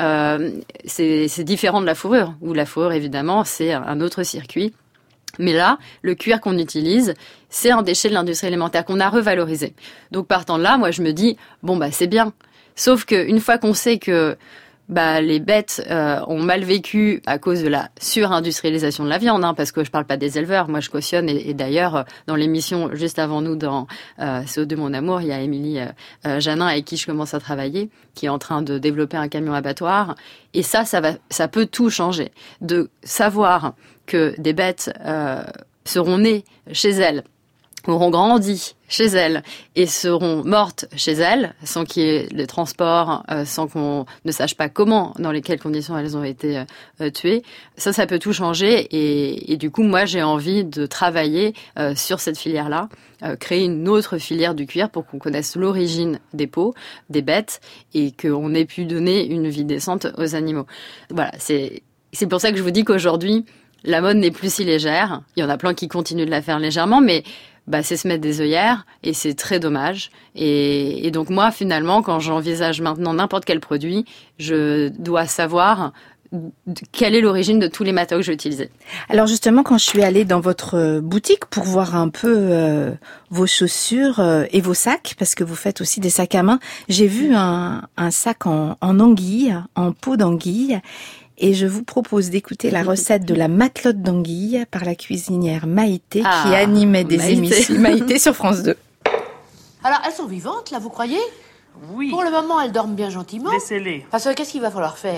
C'est différent de la fourrure, où la fourrure, évidemment, c'est un autre circuit. Mais là, le cuir qu'on utilise, c'est un déchet de l'industrie alimentaire qu'on a revalorisé. Donc, partant de là, moi, je me dis, c'est bien. Sauf qu'une fois qu'on sait que les bêtes ont mal vécu à cause de la surindustrialisation de la viande, parce que je parle pas des éleveurs, moi je cautionne, et d'ailleurs dans l'émission juste avant nous dans CO2 Mon Amour, il y a Émilie Janin avec qui je commence à travailler, qui est en train de développer un camion abattoir, et ça peut tout changer, de savoir que des bêtes seront nées chez elles, auront grandi chez elles et seront mortes chez elles, sans qu'il y ait le transport, sans qu'on ne sache pas dans quelles conditions elles ont été tuées. Ça peut tout changer et du coup, moi, j'ai envie de travailler sur cette filière-là, créer une autre filière du cuir pour qu'on connaisse l'origine des peaux, des bêtes et qu'on ait pu donner une vie décente aux animaux. Voilà, c'est pour ça que je vous dis qu'aujourd'hui, la mode n'est plus si légère. Il y en a plein qui continuent de la faire légèrement, mais c'est se mettre des œillères et c'est très dommage. Et donc moi, finalement, quand j'envisage maintenant n'importe quel produit, je dois savoir quelle est l'origine de tous les matériaux que je vais utiliser. Alors justement, quand je suis allée dans votre boutique pour voir un peu vos chaussures et vos sacs, parce que vous faites aussi des sacs à main, j'ai vu un sac en anguille, en peau d'anguille. Et je vous propose d'écouter la recette de la matelote d'anguille par la cuisinière Maïté qui animait des émissions Maïté sur France 2. Alors, elles sont vivantes, là, vous croyez? Oui. Pour le moment, elles dorment bien gentiment. Laissez-les. Parce que qu'est-ce qu'il va falloir faire?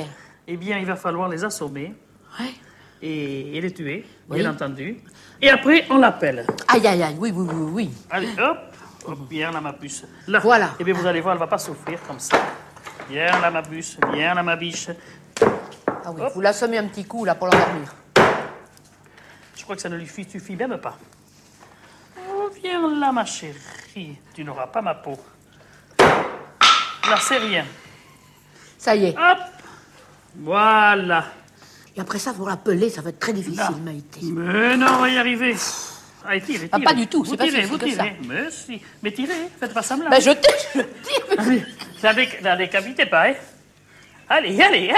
eh bien, il va falloir les assommer et les tuer, Oui. bien entendu. Et après, on l'appelle. Aïe, aïe, aïe, oui. Allez, hop, bien là, ma puce. Là. Voilà. Eh bien, vous allez voir, elle va pas souffrir comme ça. Bien là, ma puce, bien là, ma biche. Ah oui, vous l'assommez un petit coup, là, pour l'endormir. Je crois que ça ne lui suffit même pas. Oh, viens là, ma chérie. Tu n'auras pas ma peau. Là, c'est rien. Ça y est. Hop. Voilà. Et après ça, pour la peler, ça va être très difficile, Maïté. Mais non, on va y arriver. Allez, tirez. Ah, pas du tout, c'est pas tirez, si vous facile que tirez. Mais si. Mais tirez, faites pas semblant. Ben, je tire. La décapitez pas, hein. Allez.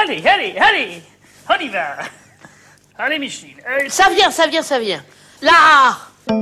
On y va. Allez, Micheline. Ça vient. Là.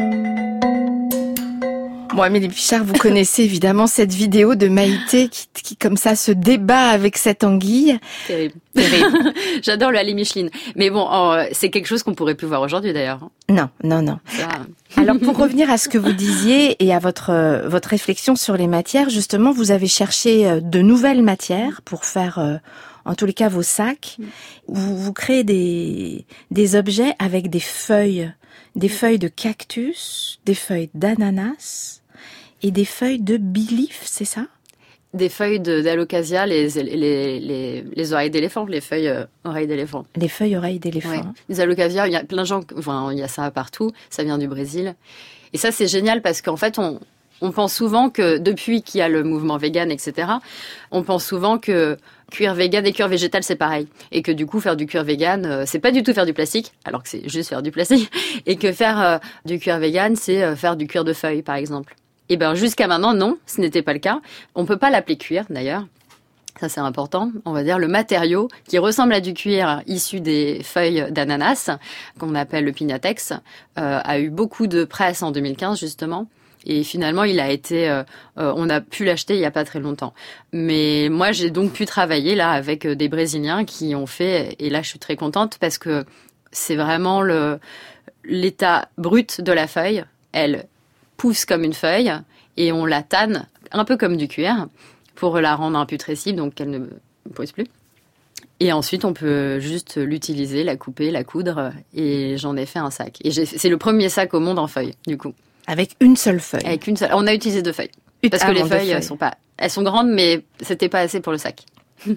Bon, Amélie Pichard, vous connaissez évidemment cette vidéo de Maïté qui comme ça se débat avec cette anguille. Terrible. J'adore le Ali Micheline. Mais bon, c'est quelque chose qu'on pourrait plus voir aujourd'hui d'ailleurs. Non. Ça... Alors pour revenir à ce que vous disiez et à votre réflexion sur les matières, justement, vous avez cherché de nouvelles matières pour faire, en tous les cas, vos sacs. Vous créez des objets avec des feuilles de cactus, des feuilles d'ananas et des feuilles de bilif, c'est ça ? Des feuilles d'alocasia, les oreilles d'éléphant, les feuilles oreilles d'éléphant. Les feuilles oreilles d'éléphant. Ouais. Les alocasia, il y a plein de gens, enfin, il y a ça partout, ça vient du Brésil. Et ça, c'est génial parce qu'en fait, on pense souvent que depuis qu'il y a le mouvement vegan, etc., on pense souvent que cuir vegan et cuir végétal, c'est pareil. Et que du coup, faire du cuir vegan, c'est pas du tout faire du plastique, alors que c'est juste faire du plastique. Et que faire du cuir vegan, c'est faire du cuir de feuilles, par exemple. Et ben jusqu'à maintenant, non, ce n'était pas le cas. On peut pas l'appeler cuir, d'ailleurs. Ça, c'est important. On va dire le matériau qui ressemble à du cuir issu des feuilles d'ananas, qu'on appelle le pinatex, a eu beaucoup de presse en 2015, justement. Et finalement, il a été, on a pu l'acheter il y a pas très longtemps. Mais moi, j'ai donc pu travailler là avec des Brésiliens qui ont fait, et là, je suis très contente parce que c'est vraiment l'état brut de la feuille. Elle pousse comme une feuille et on la tanne un peu comme du cuir pour la rendre imputrescible, donc qu'elle ne pousse plus. Et ensuite, on peut juste l'utiliser, la couper, la coudre, et j'en ai fait un sac. Et c'est le premier sac au monde en feuille, du coup. Avec une seule feuille. Avec une seule. On a utilisé 2 feuilles. Parce que les feuilles elles sont grandes, mais c'était pas assez pour le sac.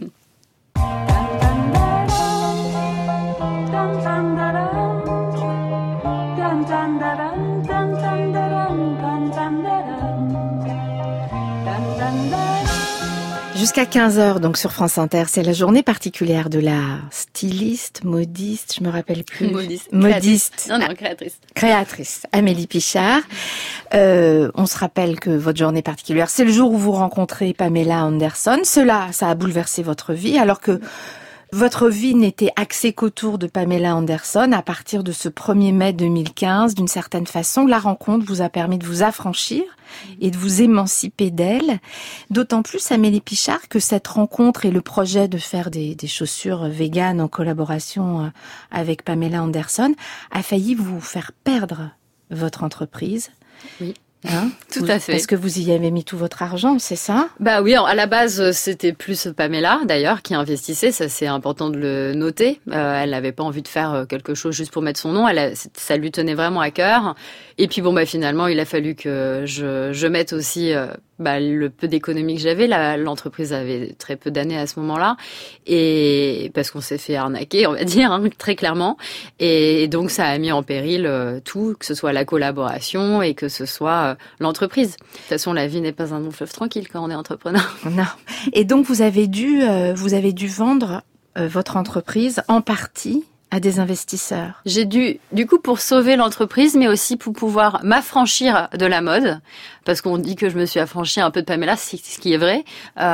Jusqu'à 15h, donc sur France Inter, c'est la journée particulière de la styliste, modiste, je me rappelle plus. Modiste. Non, créatrice. Créatrice, Amélie Pichard. On se rappelle que votre journée particulière, c'est le jour où vous rencontrez Pamela Anderson. Ça a bouleversé votre vie, alors que votre vie n'était axée qu'autour de Pamela Anderson. À partir de ce 1er mai 2015, d'une certaine façon, la rencontre vous a permis de vous affranchir et de vous émanciper d'elle. D'autant plus, Amélie Pichard, que cette rencontre et le projet de faire des chaussures véganes en collaboration avec Pamela Anderson a failli vous faire perdre votre entreprise. Oui. Tout à fait. Parce que vous y avez mis tout votre argent, c'est ça ? Bah oui, à la base, c'était plus Pamela, d'ailleurs, qui investissait. Ça, c'est important de le noter. Elle n'avait pas envie de faire quelque chose juste pour mettre son nom. Ça lui tenait vraiment à cœur. Et puis bon, finalement, il a fallu que je mette aussi le peu d'économie que j'avais. L'entreprise avait très peu d'années à ce moment-là. Et parce qu'on s'est fait arnaquer, on va dire, très clairement. Et donc, ça a mis en péril tout, que ce soit la collaboration et que ce soit l'entreprise. De toute façon, la vie n'est pas un long fleuve tranquille quand on est entrepreneur. Non. Et donc, vous avez dû vendre votre entreprise en partie à des investisseurs. J'ai dû, du coup, pour sauver l'entreprise, mais aussi pour pouvoir m'affranchir de la mode, parce qu'on dit que je me suis affranchie un peu de Pamela, ce qui est vrai,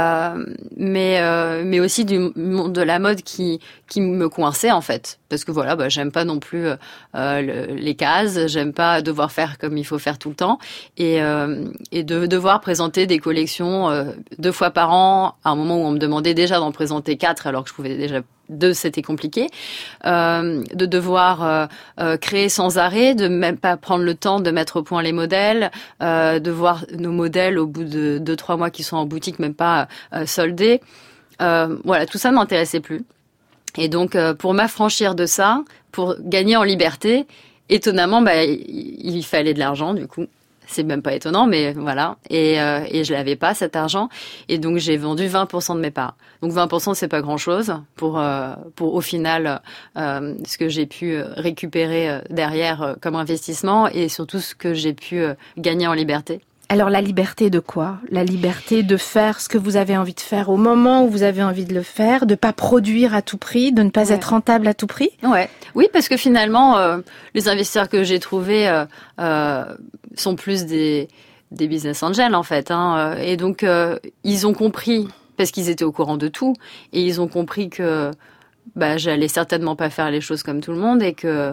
mais aussi du monde de la mode qui me coinçait en fait, parce que voilà, j'aime pas non plus les cases, j'aime pas devoir faire comme il faut faire tout le temps, et de devoir présenter des collections 2 fois par an, à un moment où on me demandait déjà d'en présenter 4, alors que je pouvais déjà 2, c'était compliqué, de devoir créer sans arrêt, de même pas prendre le temps de mettre au point les modèles, de voir nos modèles au bout de 2-3 mois qui sont en boutique, même pas soldés. Voilà, tout ça ne m'intéressait plus. Et donc, pour m'affranchir de ça, pour gagner en liberté, étonnamment, il fallait de l'argent, du coup. C'est même pas étonnant, mais voilà. Et je l'avais pas, cet argent. Et donc, j'ai vendu 20% de mes parts. Donc, 20%, c'est pas grand chose pour au final, ce que j'ai pu récupérer derrière comme investissement et surtout ce que j'ai pu gagner en liberté. Alors, la liberté de quoi? La liberté de faire ce que vous avez envie de faire au moment où vous avez envie de le faire, de pas produire à tout prix, de ne pas être rentable à tout prix? Ouais. Oui, parce que finalement, les investisseurs que j'ai trouvés sont plus des business angels, en fait. Et donc, ils ont compris, parce qu'ils étaient au courant de tout, et ils ont compris que j'allais certainement pas faire les choses comme tout le monde et que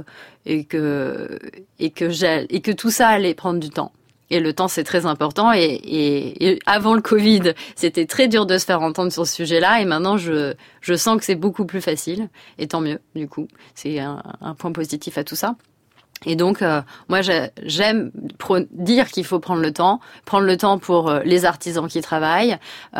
tout ça allait prendre du temps. Et le temps, c'est très important. Et avant le Covid, c'était très dur de se faire entendre sur ce sujet-là. Et maintenant, je sens que c'est beaucoup plus facile. Et tant mieux, du coup. C'est un point positif à tout ça. Et donc, moi, j'aime dire qu'il faut prendre le temps pour les artisans qui travaillent,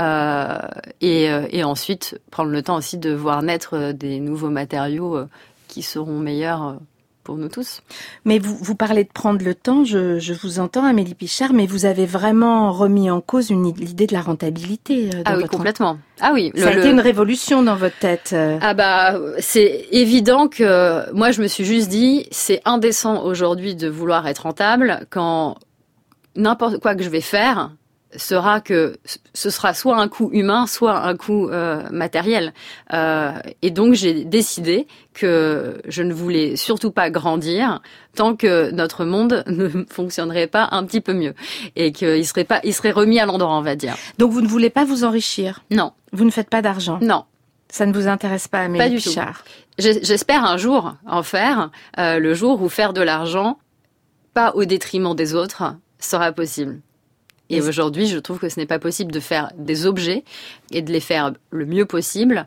et ensuite prendre le temps aussi de voir naître des nouveaux matériaux qui seront meilleurs pour nous tous. Mais vous parlez de prendre le temps, je vous entends, Amélie Pichard, mais vous avez vraiment remis en cause l'idée de la rentabilité. Ah oui, complètement. Ah oui. Ça a été une révolution dans votre tête. C'est évident que moi, je me suis juste dit, c'est indécent aujourd'hui de vouloir être rentable quand n'importe quoi que je vais faire sera que ce sera soit un coût humain, soit un coût matériel. Et donc, j'ai décidé que je ne voulais surtout pas grandir tant que notre monde ne fonctionnerait pas un petit peu mieux et qu'il serait remis à l'endroit, on va dire. Donc, vous ne voulez pas vous enrichir? Non. Vous ne faites pas d'argent? Non. Ça ne vous intéresse pas, Amélie Pichard? J'espère un jour en faire, le jour où faire de l'argent, pas au détriment des autres, sera possible. Et aujourd'hui, je trouve que ce n'est pas possible de faire des objets et de les faire le mieux possible.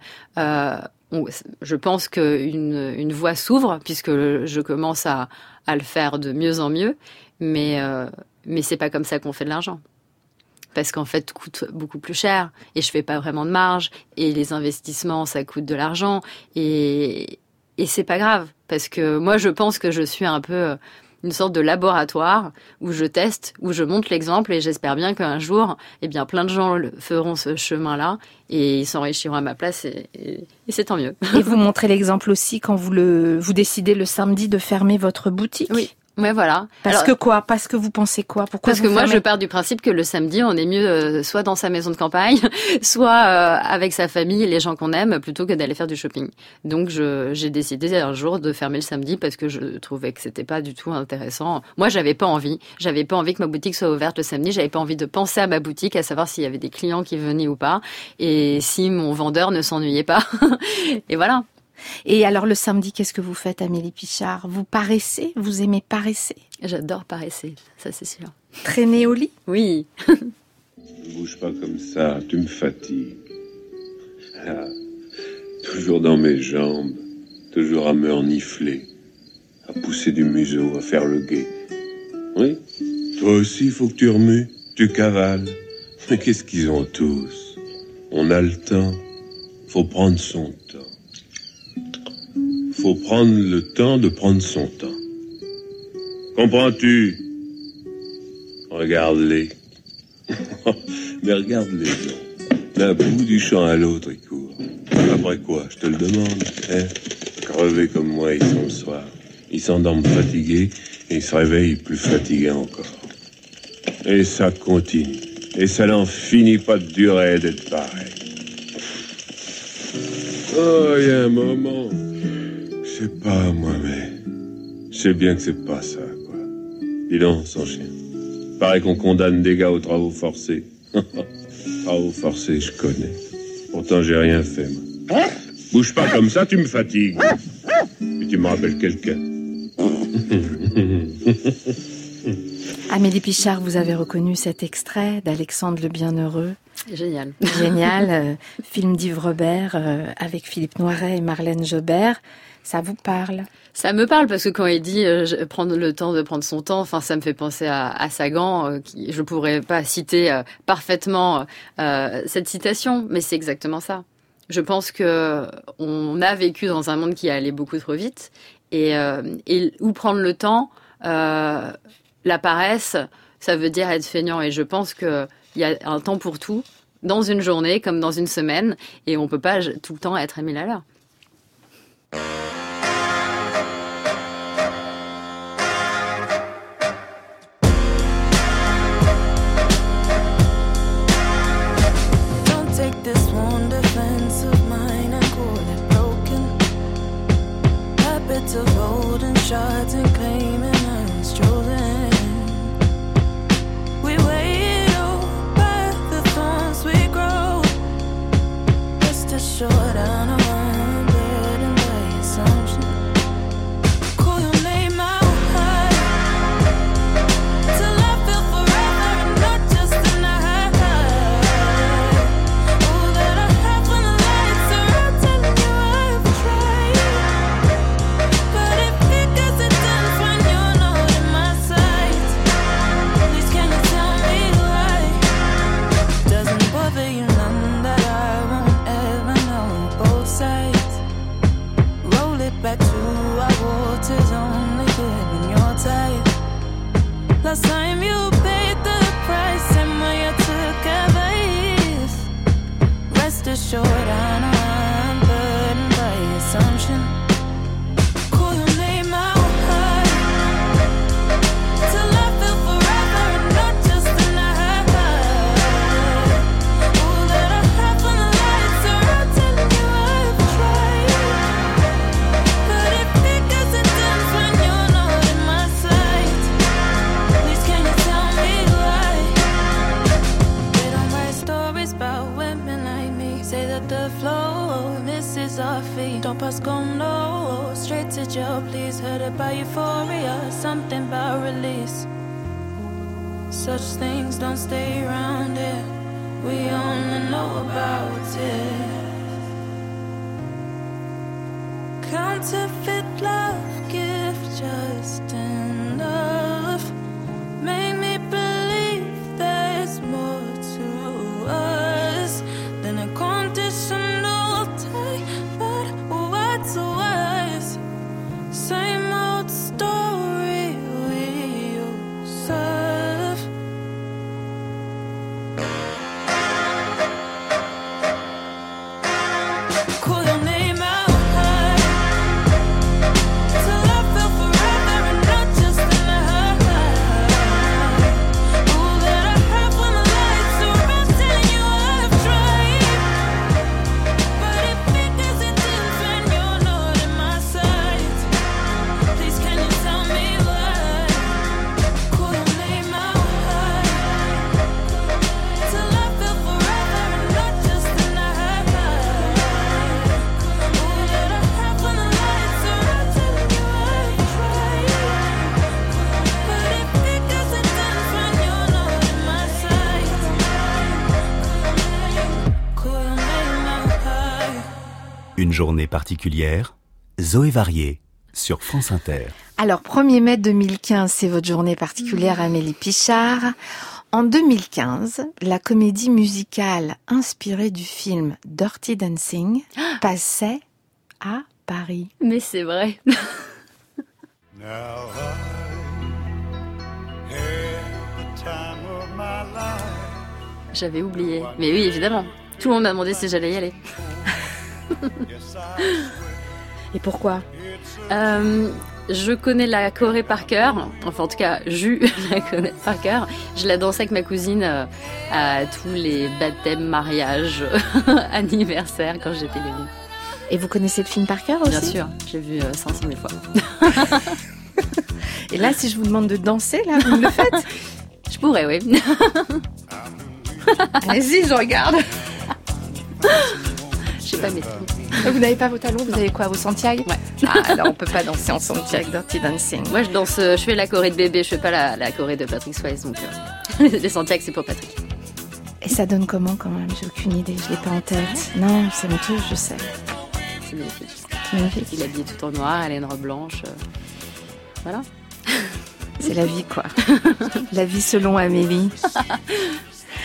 Je pense qu'une voie s'ouvre puisque je commence à le faire de mieux en mieux, mais c'est pas comme ça qu'on fait de l'argent. Parce qu'en fait, tout coûte beaucoup plus cher et je fais pas vraiment de marge et les investissements, ça coûte de l'argent et c'est pas grave parce que moi, je pense que je suis un peu une sorte de laboratoire où je teste, où je montre l'exemple et j'espère bien qu'un jour, plein de gens feront ce chemin-là et ils s'enrichiront à ma place et c'est tant mieux. Et vous montrez l'exemple aussi quand vous décidez le samedi de fermer votre boutique? Oui. Ouais, voilà. Parce que vous pensez quoi? Pourquoi? Parce que moi, je pars du principe que le samedi, on est mieux soit dans sa maison de campagne, soit avec sa famille et les gens qu'on aime, plutôt que d'aller faire du shopping. Donc, j'ai décidé un jour de fermer le samedi parce que je trouvais que c'était pas du tout intéressant. Moi, j'avais pas envie que ma boutique soit ouverte le samedi. J'avais pas envie de penser à ma boutique, à savoir s'il y avait des clients qui venaient ou pas, et si mon vendeur ne s'ennuyait pas. Et voilà. Et alors le samedi, qu'est-ce que vous faites, Amélie Pichard? Vous paressez? Vous aimez paresser? J'adore paresser, ça c'est sûr. Traîner au lit? Oui. Ne bouge pas comme ça, tu me fatigues. Là, toujours dans mes jambes, toujours à me renifler, à pousser du museau, à faire le guet. Oui, toi aussi, il faut que tu remues, tu cavales. Mais qu'est-ce qu'ils ont tous? On a le temps, faut prendre son temps. Faut prendre le temps de prendre son temps. Comprends-tu? Regarde-les. Mais regarde-les donc. D'un bout du champ à l'autre, ils courent. Après quoi, je te le demande, hein? Crevés comme moi, ils sont le soir. Ils s'endorment fatigués et ils se réveillent plus fatigués encore. Et ça continue. Et ça n'en finit pas de durer d'être pareil. Oh, il y a un moment... Je sais pas, moi, mais... Je sais bien que c'est pas ça, quoi. Dis donc, sans chien. Paraît qu'on condamne des gars aux travaux forcés. Travaux forcés, je connais. Pourtant, j'ai rien fait, moi. Bouge pas comme ça, tu me fatigues. Et tu me rappelles quelqu'un. Amélie Pichard, vous avez reconnu cet extrait d'Alexandre le Bienheureux? Génial. Génial. Film d'Yves Robert avec Philippe Noiret et Marlène Jobert. Ça vous parle? Ça me parle parce que quand il dit prendre le temps de prendre son temps, ça me fait penser à Sagan. Je pourrais pas citer parfaitement cette citation, mais c'est exactement ça. Je pense que on a vécu dans un monde qui allait beaucoup trop vite et où prendre le temps, la paresse, ça veut dire être feignant. Et je pense qu'il y a un temps pour tout, dans une journée comme dans une semaine, et on peut pas tout le temps être à 1000 à l'heure. Shots and claiming us chosen. We wait over the thorns we grow. Just a short on a one bed and by assumption. Call your name out high till I feel forever and not just a night. All that I have when the lights are out, telling you I've tried. But if back to our waters, only good when you're tired. Last time you paid the price and when you took advice. Rest assured I know I'm burdened by assumption. Call your name out high till I feel forever and not just a night. All that I have when the lights are out, telling you I've tried. The flow misses our feet. Don't pass, go no. Straight to jail, please. Heard about euphoria, something about release. Such things don't stay around here. We only know about it. Counterfeit love, gift just enough. Make me believe there's more to us than a conditional tie, but what's worse? Same old story we serve. Call your name out high till I feel forever and not just a night. All that I have when the lights are out, telling you I've tried. But if it doesn't when you're not in my sight, please can you tell me why? Call your name out high till I feel forever and not just a night. All that I have when the lights are out, telling you I've tried. But if it doesn't when you're not in my sight, call your name out high. Une journée particulière, Zoé Varier, sur France Inter. Alors, 1er mai 2015, c'est votre journée particulière, Amélie Pichard. En 2015, la comédie musicale inspirée du film Dirty Dancing passait à Paris. Mais c'est vrai. J'avais oublié. Mais oui, évidemment. Tout le monde m'a demandé si j'allais y aller. Et pourquoi ? Je connais la choré par cœur. Enfin, en tout cas, la connais par cœur. Je la dansais avec ma cousine à tous les baptêmes, mariages, anniversaires quand j'étais gamine. Et vous connaissez le film par cœur aussi ? Bien sûr, j'ai vu 500 000 fois. Et là, si je vous demande de danser, là, vous me le faites ? Je pourrais, oui. Allez-y, je regarde. Je sais pas mes talons. Vous n'avez pas vos talons, vous avez quoi, vos Santiago ? Ouais. Ah, alors on peut pas danser en Santiago Dirty Dancing. Moi, je fais la choré de bébé, je fais pas la choré de Patrick Swayze, donc les Santiago, c'est pour Patrick. Et ça donne comment quand même ? J'ai aucune idée, je l'ai pas en tête. Non, ça me touche, je sais. C'est magnifique. C'est magnifique. Il est habillé tout en noir, elle a une robe blanche. Voilà. C'est la vie, quoi. La vie selon Amélie.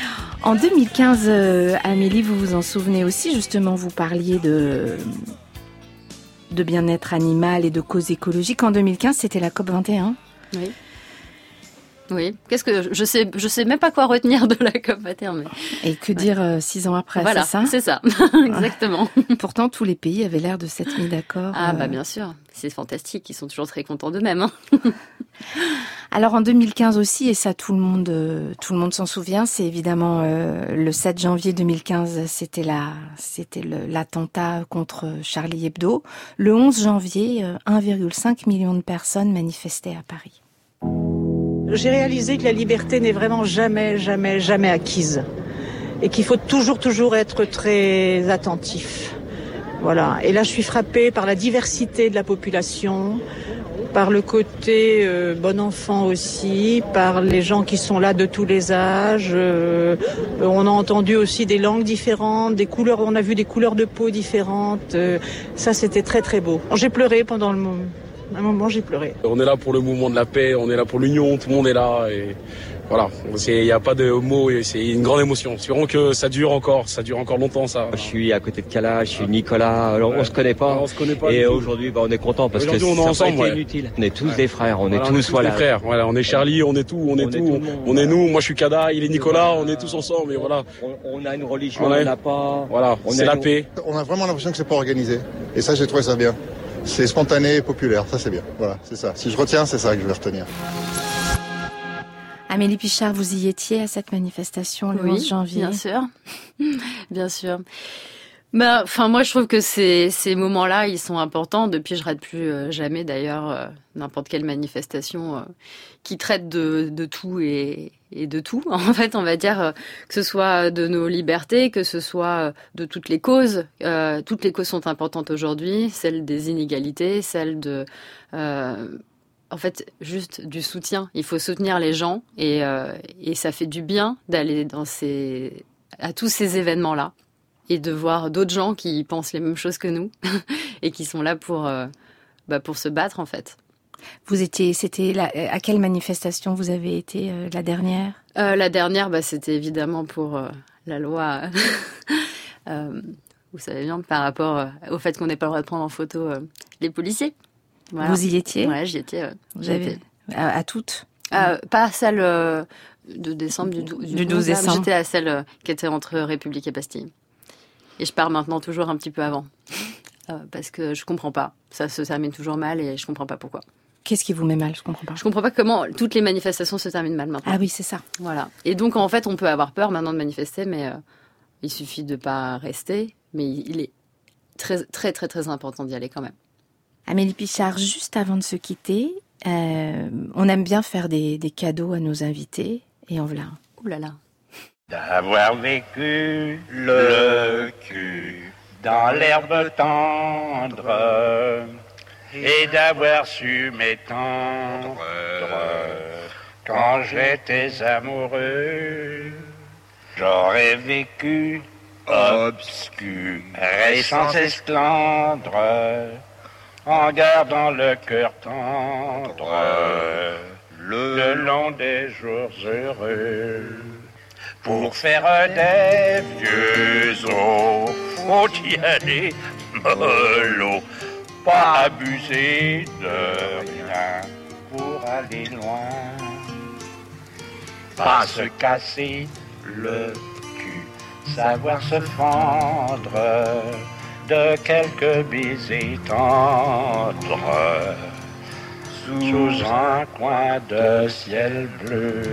En 2015, Amélie, vous vous en souvenez aussi, justement, vous parliez de bien-être animal et de cause écologique. En 2015, c'était la COP21. Oui. Oui. Qu'est-ce que je sais même pas quoi retenir de la COP21. Mais... Et que dire 6 ans après, voilà, c'est ça ? C'est ça, exactement. Pourtant, tous les pays avaient l'air de s'être mis d'accord. Ah bah bien sûr, c'est fantastique. Ils sont toujours très contents d'eux-mêmes. Alors en 2015 aussi, et ça tout le monde s'en souvient, c'est évidemment le 7 janvier 2015, c'était l'attentat contre Charlie Hebdo. Le 11 janvier, 1,5 million de personnes manifestaient à Paris. J'ai réalisé que la liberté n'est vraiment jamais acquise et qu'il faut toujours être très attentif. Voilà. Et là, je suis frappée par la diversité de la population, par le côté bon enfant aussi, par les gens qui sont là de tous les âges. On a entendu aussi des langues différentes, des couleurs. On a vu des couleurs de peau différentes. Ça, c'était très très beau. J'ai pleuré pendant le moment. À un moment, j'ai pleuré. On est là pour le mouvement de la paix, on est là pour l'union, tout le monde est là. Et voilà, il n'y a pas de mots, c'est une grande émotion. Espérons que ça dure encore longtemps ça. Je suis à côté de Kala, je suis Nicolas, alors on se connaît pas. On se connaît pas. Et aujourd'hui, on est content parce que on est ensemble, ça a été inutile. On est tous des frères, on est tous des frères. Voilà, on est Charlie, on est tout, on est nous. Moi je suis Kada, il est Nicolas, on est tous ensemble. Et voilà. On a une religion, on n'a pas. Voilà, c'est la paix. On a vraiment l'impression que c'est pas organisé. Et ça, j'ai trouvé ça bien. C'est spontané et populaire, ça c'est bien. Voilà, c'est ça. Si je retiens, c'est ça que je vais retenir. Amélie Pichard, vous y étiez à cette manifestation le 11 janvier ? Bien sûr. Bien sûr. Moi, je trouve que ces moments-là, ils sont importants. Depuis, je rate plus jamais, d'ailleurs, n'importe quelle manifestation qui traite de tout et de tout. En fait, on va dire que ce soit de nos libertés, que ce soit de toutes les causes. Toutes les causes sont importantes aujourd'hui. Celle des inégalités, celle de... en fait, juste du soutien. Il faut soutenir les gens et ça fait du bien d'aller à tous ces événements-là et de voir d'autres gens qui pensent les mêmes choses que nous et qui sont là pour se battre, en fait. À quelle manifestation vous avez été la dernière ? La dernière, c'était évidemment pour la loi, vous savez bien, par rapport au fait qu'on n'ait pas le droit de prendre en photo les policiers. Voilà. Vous y étiez ? Ouais, j'y étais. À toutes ? Pas celle de décembre, du 12 décembre. J'étais à celle qui était entre République et Bastille. Et je pars maintenant toujours un petit peu avant. Parce que je comprends pas. Ça se termine toujours mal et je comprends pas pourquoi. Qu'est-ce qui vous met mal ? Je comprends pas. Je comprends pas comment toutes les manifestations se terminent mal maintenant. Ah oui, c'est ça. Voilà. Et donc, en fait, on peut avoir peur maintenant de manifester, mais il suffit de pas rester. Mais il est très, très, très, très important d'y aller quand même. Amélie Pichard, juste avant de se quitter, on aime bien faire des cadeaux à nos invités. Et en voilà. Ouh là là. D'avoir vécu le cul dans l'herbe tendre et d'avoir su m'étendre quand j'étais amoureux. J'aurais vécu obscur et sans esclandre en gardant le cœur tendre le long des jours heureux. Pour faire des vieux os, faut y aller mollo, pas abuser de rien pour aller loin. Pas se casser le cul, savoir se fendre de quelques baisers tendres sous un coin de ciel bleu.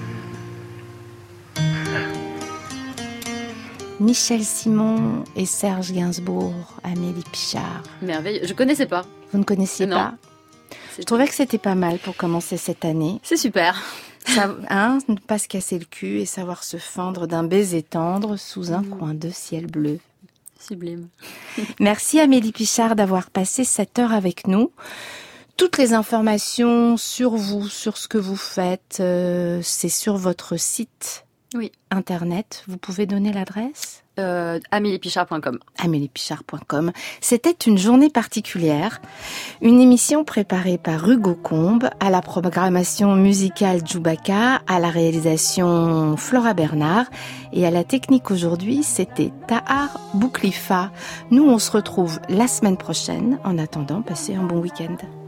Michel Simon et Serge Gainsbourg, Amélie Pichard. Merveilleux, je connaissais pas. Vous ne connaissiez pas ? Je trouvais que c'était pas mal pour commencer cette année. C'est super. Ne pas se casser le cul et savoir se fendre d'un baiser tendre sous un coin de ciel bleu. Sublime. Merci Amélie Pichard d'avoir passé cette heure avec nous. Toutes les informations sur vous, sur ce que vous faites, c'est sur votre site Oui. Internet, vous pouvez donner l'adresse ? AméliePichard.com. AméliePichard.com. C'était une journée particulière, une émission préparée par Hugo Combe, à la programmation musicale Djoubaka, à la réalisation Flora Bernard et à la technique aujourd'hui, c'était Tahar Bouklifa. Nous, on se retrouve la semaine prochaine. En attendant, passez un bon week-end.